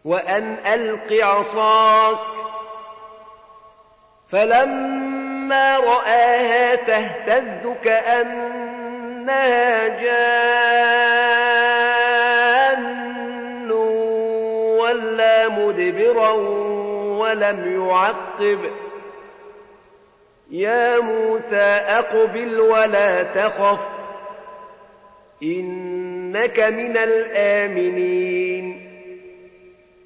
وأن ألق عصاك فلما رآها تهتز كأنها جان ولا مدبرا ولم يعقب يا موسى أقبل ولا تخف إنك من الآمنين